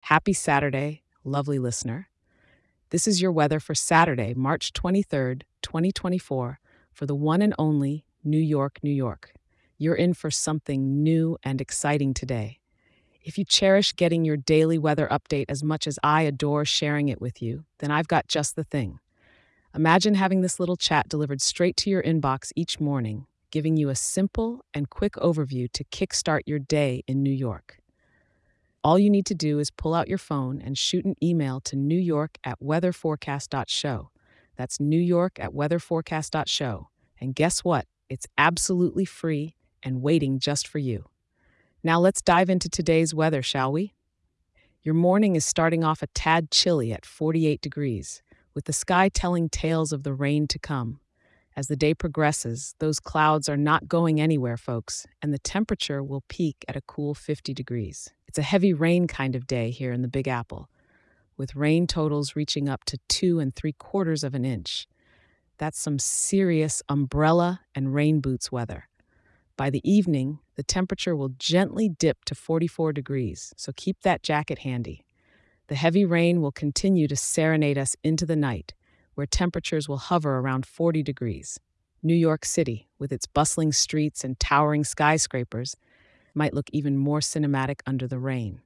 Happy Saturday, lovely listener. This is your weather for Saturday, March 23rd, 2024, for the one and only New York, New York. You're in for something new and exciting today. If you cherish getting your daily weather update as much as I adore sharing it with you, then I've got just the thing. Imagine having this little chat delivered straight to your inbox each morning, giving you a simple and quick overview to kickstart your day in New York. All you need to do is pull out your phone and shoot an email to newyork@weatherforecast.show. That's newyork@weatherforecast.show. And guess what? It's absolutely free and waiting just for you. Now let's dive into today's weather, shall we? Your morning is starting off a tad chilly at 48 degrees, with the sky telling tales of the rain to come. As the day progresses, those clouds are not going anywhere, folks, and the temperature will peak at a cool 50 degrees. It's a heavy rain kind of day here in the Big Apple, with rain totals reaching up to 2 3/4 of an inch. That's some serious umbrella and rain boots weather. By the evening, the temperature will gently dip to 44 degrees, so keep that jacket handy. The heavy rain will continue to serenade us into the night, where temperatures will hover around 40 degrees. New York City, with its bustling streets and towering skyscrapers, might look even more cinematic under the rain.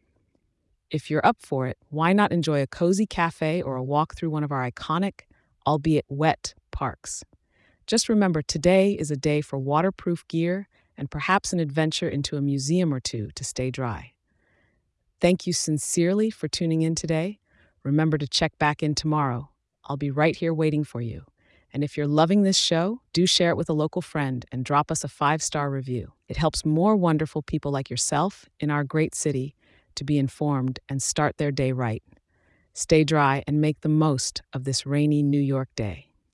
If you're up for it, why not enjoy a cozy cafe or a walk through one of our iconic, albeit wet, parks? Just remember, today is a day for waterproof gear and perhaps an adventure into a museum or two to stay dry. Thank you sincerely for tuning in today. Remember to check back in tomorrow. I'll be right here waiting for you. And if you're loving this show, do share it with a local friend and drop us a 5-star review. It helps more wonderful people like yourself in our great city to be informed and start their day right. Stay dry and make the most of this rainy New York day.